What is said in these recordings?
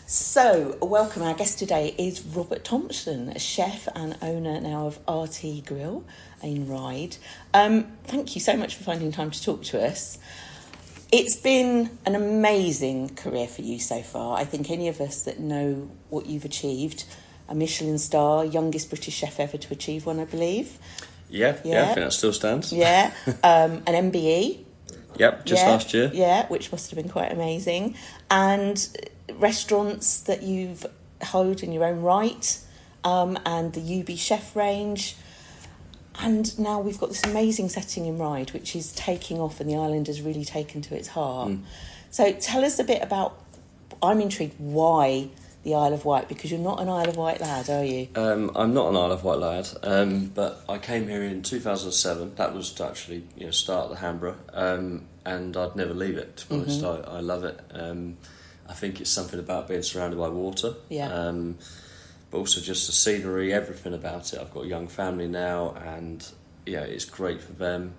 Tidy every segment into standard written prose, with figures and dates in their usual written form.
So, welcome. Our guest today is Robert Thompson, a chef and owner now of RT Grill in Ryde. Thank you so much for finding time to talk to us. It's been an amazing career for you so far. I think any of us that know what you've achieved, a Michelin star, youngest British chef ever to achieve one, I believe. Yeah, I think that still stands. Yeah, an MBE. Yep, just last year. Yeah, which must have been quite amazing. And restaurants that you've held in your own right, and the UB Chef range. And now we've got this amazing setting in Ryde, which is taking off and the island has really taken to its heart. So tell us a bit about, I'm intrigued, why the Isle of Wight, because you're not an Isle of Wight lad, are you? I'm not an Isle of Wight lad, but I came here in 2007. That was to actually start the Hambra, and I'd never leave it, to be honest. I love it. I think it's something about being surrounded by water, but also just the scenery, everything about it. I've got a young family now, and it's great for them.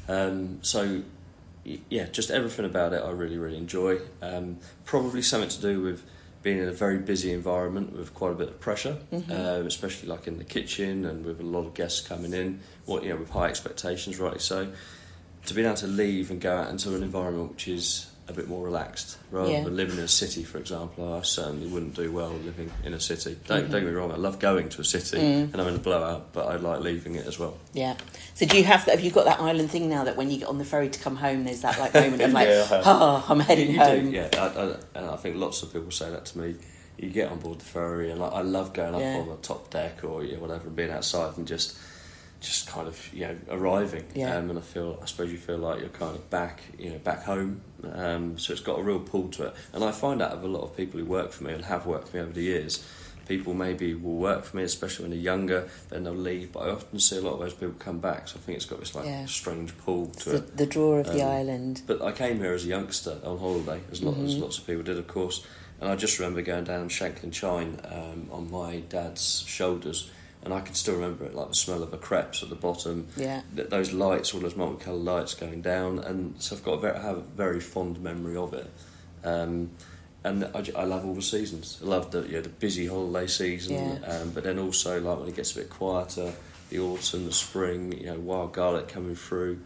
Just everything about it I really, really enjoy. Probably something to do with being in a very busy environment with quite a bit of pressure, especially like in the kitchen and with a lot of guests coming in, with high expectations, rightly so. To be able to leave and go out into an environment which is a bit more relaxed, rather than living in a city, for example. I certainly wouldn't do well living in a city. Don't get me wrong, I love going to a city and I'm in a blowout, but I like leaving it as well. Yeah. So have you got that island thing now that when you get on the ferry to come home, there's that moment of I'm heading home? And I think lots of people say that to me. You get on board the ferry, and I love going up on the top deck or whatever, and being outside and just kind of arriving, and I suppose you feel like you're kind of back home, so it's got a real pull to it. And I find out of a lot of people who work for me and have worked for me over the years, people maybe will work for me, especially when they're younger, then they'll leave, but I often see a lot of those people come back, so I think it's got this strange pull to it. The draw of the island. But I came here as a youngster on holiday, as lots of people did, of course, and I just remember going down Shanklin Chine on my dad's shoulders. And I can still remember it, like the smell of the crepes at the bottom. Yeah. Those lights, all those multicoloured lights going down, and so I have a very fond memory of it. And I love all the seasons. I love the busy holiday season, but then also like when it gets a bit quieter, the autumn, the spring, wild garlic coming through.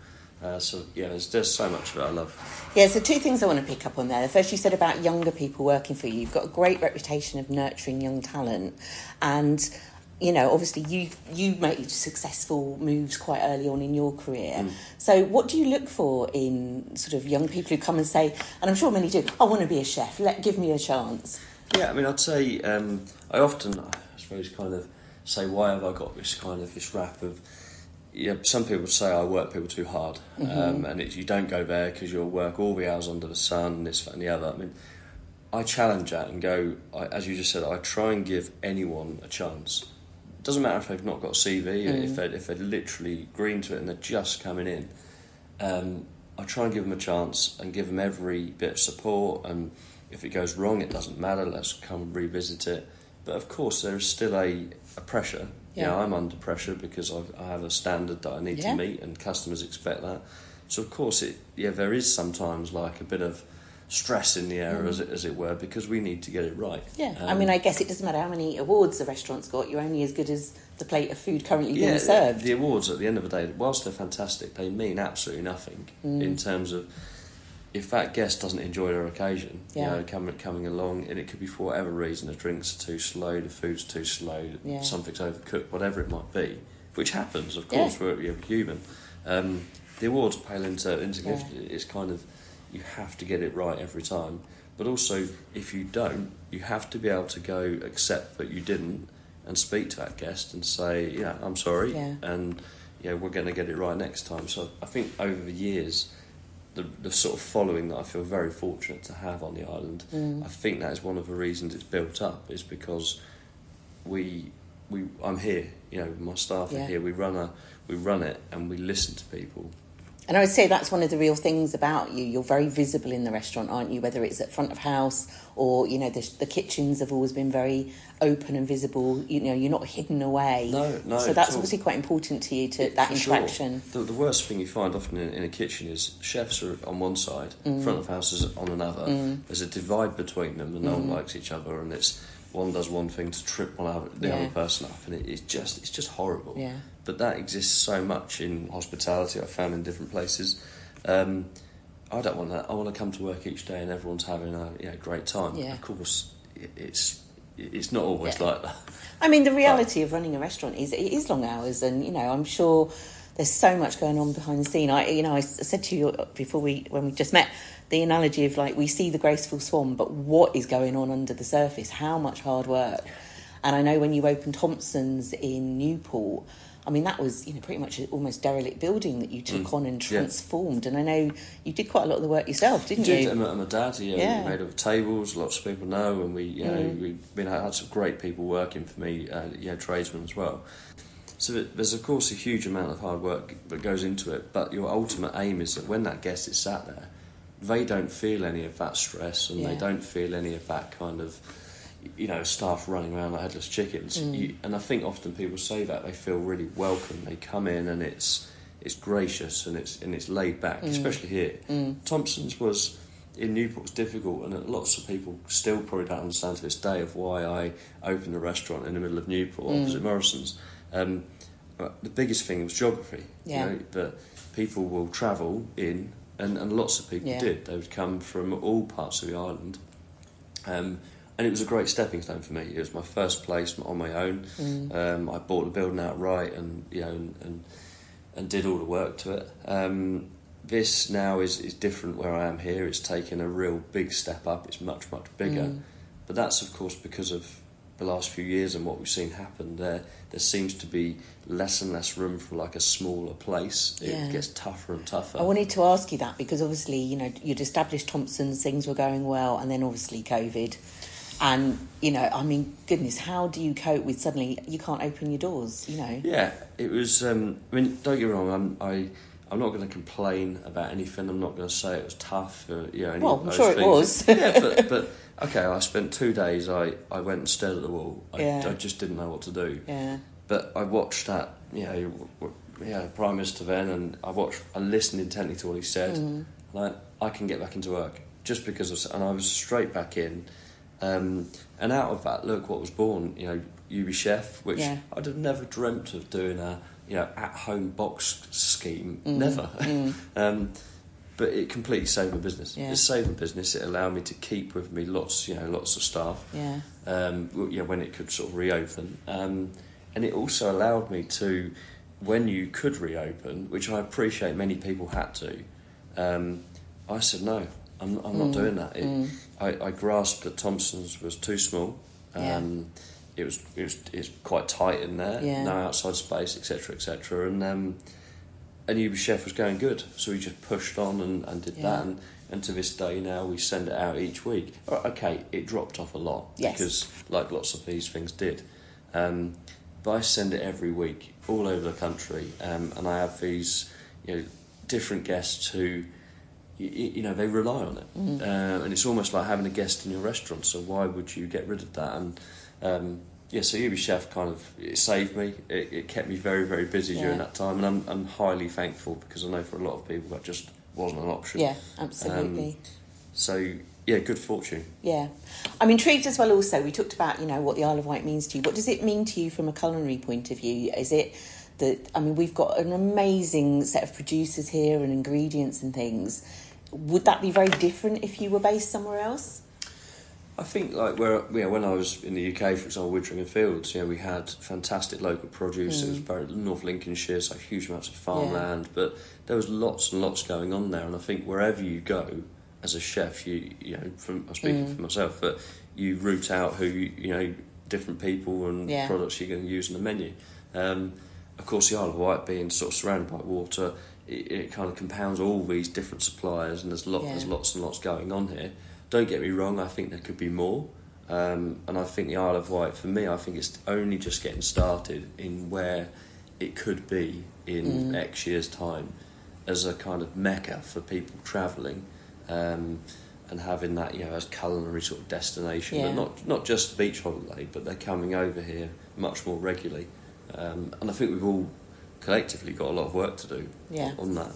There's so much of it I love. Yeah, so two things I want to pick up on there. The first, you said about younger people working for you. You've got a great reputation of nurturing young talent, and obviously you made successful moves quite early on in your career. So what do you look for in sort of young people who come and say, and I'm sure many do, I want to be a chef, give me a chance? Yeah, I mean, I'd say I often, I suppose, kind of say, why have I got this rap of, some people say I work people too hard, and you don't go there because you'll work all the hours under the sun, this, that and the other. I mean, I challenge that and go, as you just said, I try and give anyone a chance. Doesn't matter if they've not got a CV, if they're literally green to it and they're just coming in. I try and give them a chance and give them every bit of support, and if it goes wrong, it doesn't matter, let's come revisit it. But of course there is still a pressure. I'm under pressure because I have a standard that I need to meet, and customers expect that. So of course there is sometimes like a bit of stress in the air, as it were, because we need to get it right. I mean, I guess it doesn't matter how many awards the restaurant's got, you're only as good as the plate of food currently being served. The awards, at the end of the day, whilst they're fantastic, they mean absolutely nothing in terms of if that guest doesn't enjoy their occasion, coming along, and it could be for whatever reason, the drinks are too slow, the food's too slow, something's overcooked, whatever it might be, which happens, of course, we're human. The awards pale into it's kind of, you have to get it right every time, but also if you don't, you have to be able to go accept that you didn't and speak to that guest and say, I'm sorry, and we're going to get it right next time. So I think over the years, the sort of following that I feel very fortunate to have on the island, I think that is one of the reasons it's built up, is because I'm here, my staff are here, we run it and we listen to people. And I would say that's one of the real things about you. You're very visible in the restaurant, aren't you? Whether it's at front of house or the kitchens have always been very open and visible. You're not hidden away. No. So that's obviously quite important to you, that interaction. Sure. The worst thing you find often in a kitchen is chefs are on one side, front of house is on another. There's a divide between them, and no one likes each other, and it's one does one thing to trip the other person up, and it's just horrible. Yeah. But that exists so much in hospitality. I've found in different places. I don't want that. I want to come to work each day and everyone's having a great time. Yeah. Of course, it's not always like that. I mean, the reality of running a restaurant is it is long hours, and I'm sure there's so much going on behind the scene. I said to you before when we just met, the analogy of we see the graceful swan, but what is going on under the surface? How much hard work? And I know when you opened Thompson's in Newport, I mean, that was pretty much an almost derelict building that you took on and transformed. And I know you did quite a lot of the work yourself, didn't you? Did. My dad, we made up tables. Lots of people know, and we had some great people working for me, tradesmen as well. So there's of course a huge amount of hard work that goes into it. But your ultimate aim is that when that guest is sat there, they don't feel any of that stress, and they don't feel any of that kind of staff running around like headless chickens. And I think often people say that they feel really welcome. They come in and it's gracious and it's laid back, especially here. Thompson's was in Newport was difficult, and lots of people still probably don't understand to this day of why I opened a restaurant in the middle of Newport opposite Morrison's. The biggest thing was geography. That people will travel in, and lots of people did. They would come from all parts of the island. And it was a great stepping stone for me. It was my first place on my own. I bought the building outright, and and did all the work to it. This now is different where I am here. It's taken a real big step up. It's much bigger, but that's of course because of the last few years and what we've seen happen. There seems to be less and less room for a smaller place. It gets tougher and tougher. I wanted to ask you that because obviously you'd established Thompson's, things were going well, and then obviously COVID. And, I mean, goodness, how do you cope with suddenly you can't open your doors, Yeah, it was, don't get me wrong, I'm not going to complain about anything. I'm not going to say it was tough. Any well, of I'm those sure things. It was. Yeah, but okay, I spent 2 days, I went and stared at the wall. I just didn't know what to do. Yeah. But I watched that, Prime Minister then, and I listened intently to what he said. I can get back into work just because and I was straight back in. And out of that, look what was born. UB Chef, which I'd have never dreamt of doing a at-home box scheme. Never. But it completely saved my business. Yeah. It saved my business. It allowed me to keep with me lots of staff. Yeah. When it could sort of reopen. And it also allowed me to, when you could reopen, which I appreciate many people had to. I said no. I'm not doing that. I grasped that Thompson's was too small. It's quite tight in there. No outside space, etc. And UB Chef was going good, so we just pushed on and did that. And to this day now, we send it out each week. Okay, it dropped off a lot because, like lots of these things did. But I send it every week all over the country, and I have these different guests who. They rely on it, and it's almost like having a guest in your restaurant. So why would you get rid of that? And so UB Chef it saved me. It kept me very, very busy during that time, and I'm highly thankful because I know for a lot of people that just wasn't an option. Yeah, absolutely. Good fortune. Yeah, I'm intrigued as well. Also, we talked about what the Isle of Wight means to you. What does it mean to you from a culinary point of view? Is it that we've got an amazing set of producers here and ingredients and things. Would that be very different if you were based somewhere else? I think when I was in the UK, for example, Widdrington Fields, we had fantastic local produce. It was very North Lincolnshire, so huge amounts of farmland, but there was lots and lots going on there. And I think wherever you go as a chef, I'm speaking for myself, but you root out who different people and products you're going to use in the menu. Of course, the Isle of Wight being sort of surrounded by water, it kind of compounds all these different suppliers, and there's lots and lots going on here. Don't get me wrong, I think there could be more, and I think the Isle of Wight, for me, I think it's only just getting started in where it could be in X years' time as a kind of mecca for people travelling. and having that, you know, as culinary sort of destination, Yeah. but not just beach holiday, but they're coming over here much more regularly. And I think we've all collectively got a lot of work to do on that.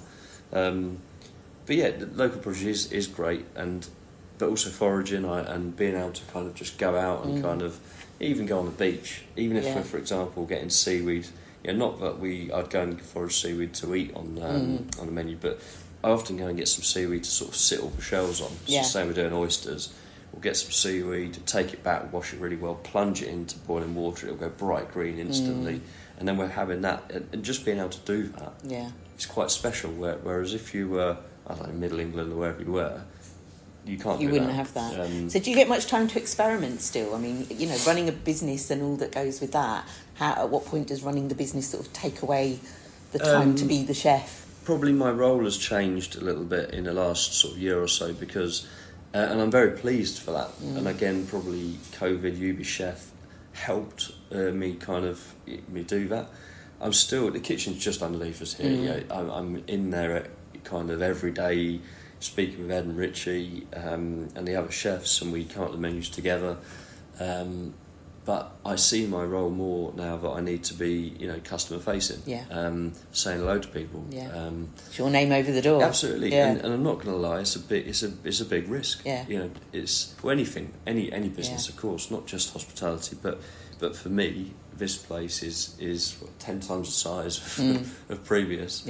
But yeah, the local produce is great, but also foraging and being able to kind of just go out and kind of even go on the beach, even if we're, for example, getting seaweed. You know, not that I'd go and forage seaweed to eat on the menu, but I often go and get some seaweed to sort of sit all the shells on. It's the same with doing oysters. We'll get some seaweed, take it back, wash it really well, plunge it into boiling water, it'll go bright green instantly. And then we're having that, and just being able to do that, it's quite special. Whereas if you were, I don't know, Middle England or wherever you were, you can't. You wouldn't have that. So do you get much time to experiment still? I mean, you know, running a business and all that goes with that. At what point does running the business sort of take away the time to be the chef? Probably my role has changed a little bit in the last sort of year or so because, and I'm very pleased for that. And again, probably COVID, UB Chef helped me do that. I'm still, the kitchen's just underneath us here. You know, I'm in there kind of every day, speaking with Ed and Richie and the other chefs, and we come up with the menus together. But I see my role more now that I need to be, you know, customer facing. Saying hello to people. It's your name over the door. Absolutely. And I'm not going to lie, it's a big risk. You know, it's for anything, any business, of course, not just hospitality, but for me, this place is 10 times the size of previous.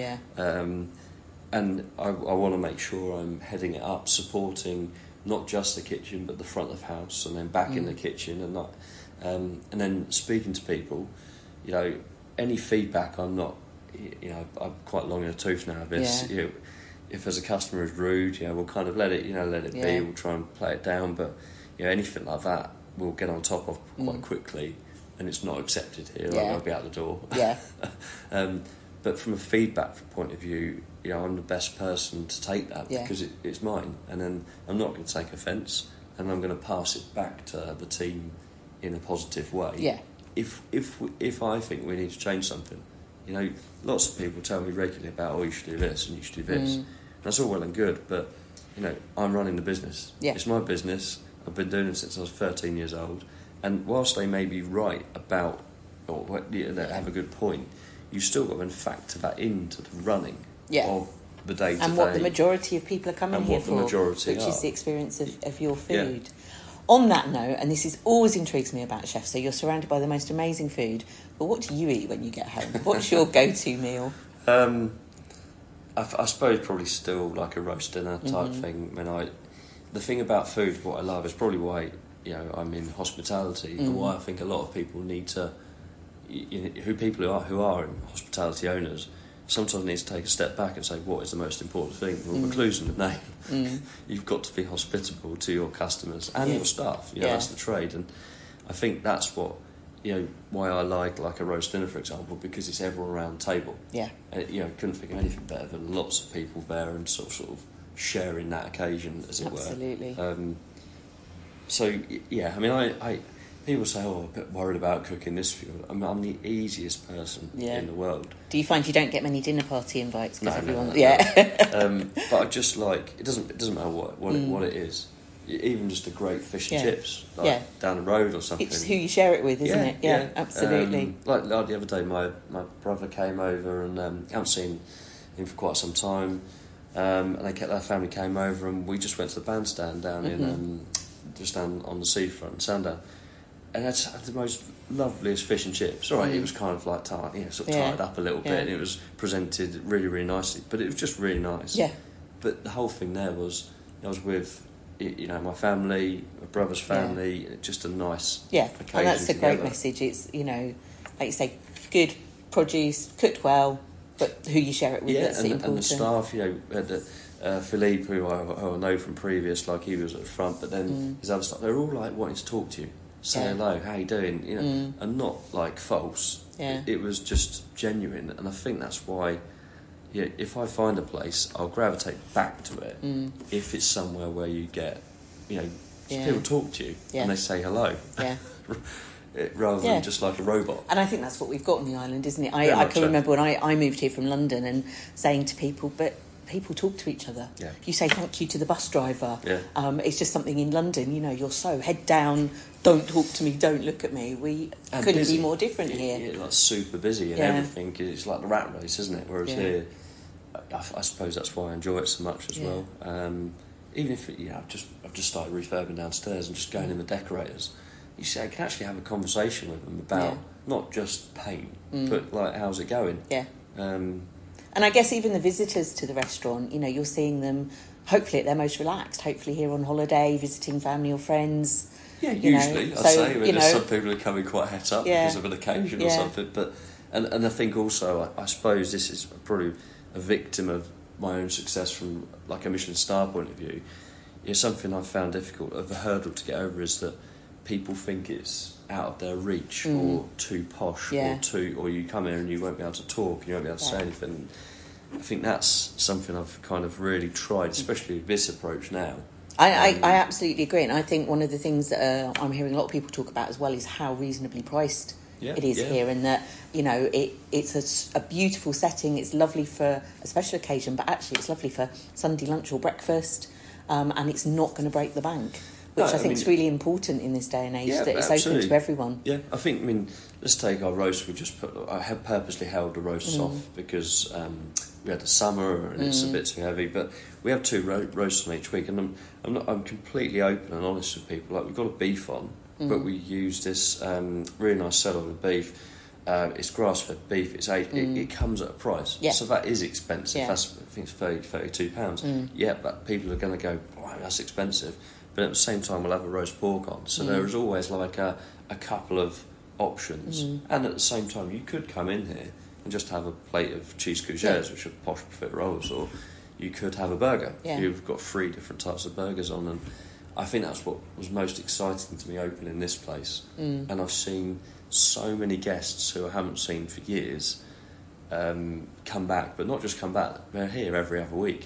And I want to make sure I'm heading it up, supporting not just the kitchen but the front of house, and then back in the kitchen, and then speaking to people. You know, any feedback, I'm not. You know, I'm quite long in the tooth now. This, you know, if there's a customer is rude, you know, we'll kind of let it be. We'll try and play it down, but you know, anything like that, we'll get on top of quite quickly, and it's not accepted here. Like, I'll be out the door. But from a feedback point of view, you know, I'm the best person to take that because it's mine, and then I'm not going to take offence, and I'm going to pass it back to the team in a positive way. If I think we need to change something, you know, lots of people tell me regularly about, you should do this and you should do this. And that's all well and good, but you know, I'm running the business. It's my business. I've been doing it since I was 13 years old, and whilst they may be right about or they have a good point, you still got to factor that into the running of the day to day. And what the majority of people are coming here for, which is the experience of your food. On that note, and this always intrigues me about chefs, so you're surrounded by the most amazing food, but what do you eat when you get home? What's your go-to meal? I suppose probably still like a roast dinner type thing. The thing about food, what I love, is probably why, you know, I'm in hospitality, and why I think a lot of people need to, you know, who are in hospitality owners, sometimes need to take a step back and say, what is the most important thing? Well, the clue's in the name. You've got to be hospitable to your customers and your staff. You know, that's the trade, and I think that's what, you know, why I like a roast dinner, for example, because it's everyone around the table. You know, couldn't think of anything better than lots of people there and sort of sharing that occasion, as it were. So yeah, I mean, I people say, I'm a bit worried about cooking this for you. I'm the easiest person in the world. Do you find you don't get many dinner party invites? No. But I just like, it doesn't matter what it is. Even just a great fish and chips, down the road or something. It's who you share it with, isn't it? Yeah, absolutely. Like the other day, my brother came over, and I haven't seen him for quite some time. And their family came over, and we just went to the bandstand down in just down on the seafront, Sandown. And that's the most loveliest fish and chips. All right, it was kind of like tied up a little bit, and it was presented really, really nicely. But it was just really nice. But the whole thing there was, I was with, you know, my family, my brother's family, just a nice occasion and that's a great together. message. It's, you know, like you say, good produce, cooked well, but who you share it with, that's important. And the staff, you know, Philippe, who I know from previous, like he was at the front, but then his other staff, they're all like wanting to talk to you, say hello, how you doing, you know, and not like false. It was just genuine, and I think that's why. Yeah, if I find a place, I'll gravitate back to it. If it's somewhere where you get, you know, people talk to you and they say hello, rather than just like a robot. And I think that's what we've got on the island, isn't it? I can remember when I moved here from London and saying to people, but people talk to each other. Yeah. You say thank you to the bus driver. Yeah. It's just something in London, you're so head down, don't talk to me, don't look at me. We couldn't busy. be more different here. Yeah, like super busy and everything. It's like the rat race, isn't it? Whereas here, I suppose that's why I enjoy it so much as well. Even if I've just started refurbing downstairs and just going in the decorators. You see, I can actually have a conversation with them about not just paint, but like how's it going? Yeah. And I guess even the visitors to the restaurant, you're seeing them hopefully at their most relaxed. Hopefully here on holiday, visiting family or friends. Yeah, usually I'd say. There's some people are coming quite het up because of an occasion or something. But and I think also, I suppose this is probably a victim of my own success from like a Michelin star point of view. It's something I've found difficult, of a hurdle to get over, is that people think it's out of their reach or too posh or you come here and you won't be able to talk and you won't be able to say anything. I think that's something I've kind of really tried, especially with this approach now. I absolutely agree, and I think one of the things that I'm hearing a lot of people talk about as well is how reasonably priced it is here, and that it's a beautiful setting. It's lovely for a special occasion, but actually it's lovely for Sunday lunch or breakfast, and it's not going to break the bank, which I think is really important in this day and age, that it's open to everyone. Yeah, I think, let's take our roast. I have purposely held the roasts off because we had the summer and it's a bit too heavy, but we have 2 roasts on each week, and I'm completely open and honest with people. Like, we've got a beef on, but we use this really nice sirloin of beef. It's grass-fed beef. It's aged. It comes at a price, so that is expensive. I think it's £32. Yeah, but people are going to go, wow, that's expensive. But at the same time, we'll have a roast pork on. So there is always like a couple of options. And at the same time, you could come in here and just have a plate of cheese courgettes, which are posh buffet rolls, or you could have a burger. You've got 3 different types of burgers on, and I think that's what was most exciting to me opening this place. And I've seen so many guests who I haven't seen for years come back, but not just come back, they're here every other week.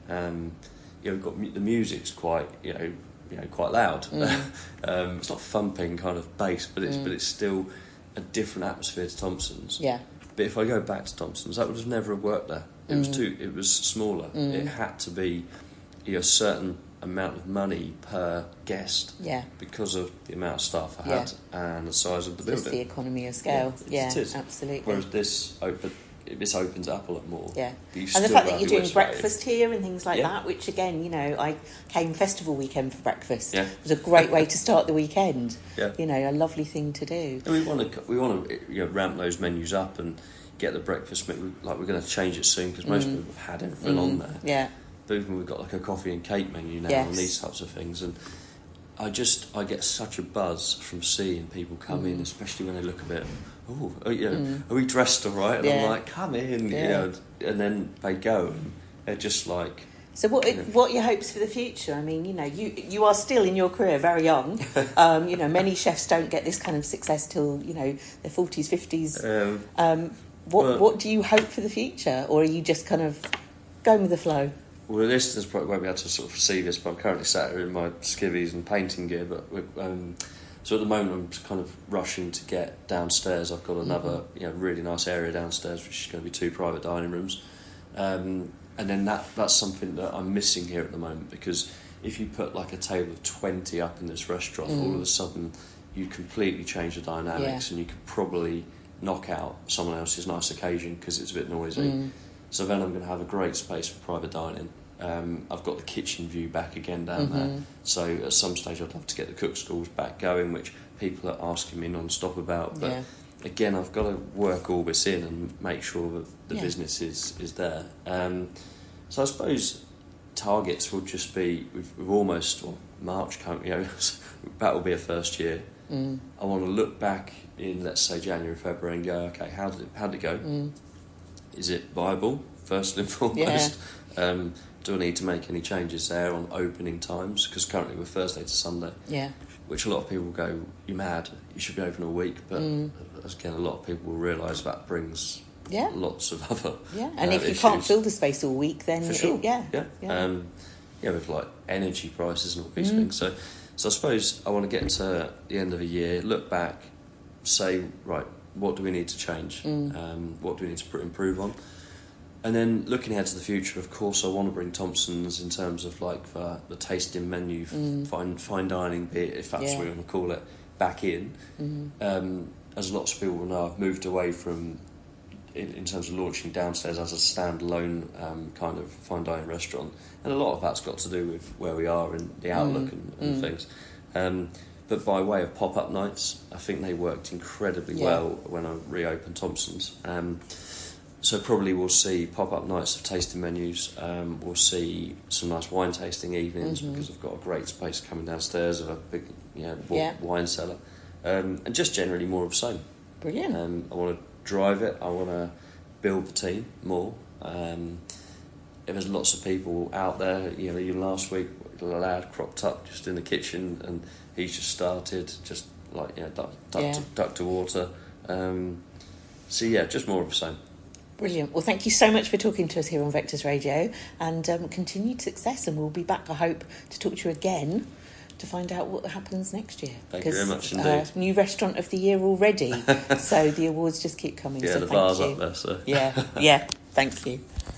We've got the music's quite quite loud. It's not thumping kind of bass, but it's still a different atmosphere to Thompson's. But if I go back to Thompson's, that would have never worked there. It was smaller. It had to be a certain amount of money per guest because of the amount of staff I had and the size of the building. Just the economy of scale. It is. Absolutely. Whereas this opens it up a lot more. And the fact that you're doing breakfast here and things like that, which again, I came festival weekend for breakfast. It was a great way to start the weekend. A lovely thing to do. And we want to ramp those menus up and get the breakfast. Like, we're going to change it soon because most people have had everything on there. But even we've got like a coffee and cake menu now and these types of things, and I get such a buzz from seeing people come in, especially when they look a bit, are we dressed all right? And I'm like, come in, and then they go and they're just like. So what are your hopes for the future? I mean, you are still in your career very young. Many chefs don't get this kind of success till their 40s, 50s. What do you hope for the future, or are you just kind of going with the flow? Well, the listeners probably won't be able to sort of see this, but I'm currently sat here in my skivvies and painting gear. But so at the moment, I'm kind of rushing to get downstairs. I've got another really nice area downstairs, which is going to be 2 private dining rooms. And then that's something that I'm missing here at the moment, because if you put like a table of 20 up in this restaurant, all of a sudden you completely change the dynamics, and you could probably knock out someone else's nice occasion because it's a bit noisy. So then I'm going to have a great space for private dining. I've got the kitchen view back again down there. So at some stage I'd love to get the cook schools back going, which people are asking me non-stop about. But again, I've got to work all this in and make sure that the business is there. So I suppose targets will just be, we've almost, March, that will be a first year. I want to look back in, let's say, January, February and go, okay, how did it go? Is it viable, first and foremost? Do I need to make any changes there on opening times? Because currently we're Thursday to Sunday. Which a lot of people go, you're mad, you should be open all week. But again, a lot of people will realise that brings lots of other and if you issues. can't fill the space all week, then for sure. With like energy prices and all these things. So I suppose I want to get to the end of the year, look back, say, right, what do we need to change? What do we need to improve on? And then looking ahead to the future, of course, I want to bring Thompson's in terms of like the tasting menu, fine dining bit, if that's what you want to call it, back in. As lots of people know, I've moved away from, in terms of launching downstairs as a standalone kind of fine dining restaurant, and a lot of that's got to do with where we are in the outlook and things. But by way of pop-up nights, I think they worked incredibly well when I reopened Thompson's. So probably we'll see pop-up nights of tasting menus. We'll see some nice wine tasting evenings because I've got a great space coming downstairs of a big wine cellar. And just generally more of the same. Brilliant. I want to drive it. I want to build the team more. There's lots of people out there. You know, even last week, the lad cropped up just in the kitchen, and he's just started, just like duck to water. So yeah, just more of the same. Brilliant. Well, thank you so much for talking to us here on Vectors Radio, and continued success. And we'll be back, I hope, to talk to you again to find out what happens next year. Thank you very much indeed. New Restaurant of the Year already, so the awards just keep coming. Yeah, so the thank bar's you. up there. So Yeah. Thank you.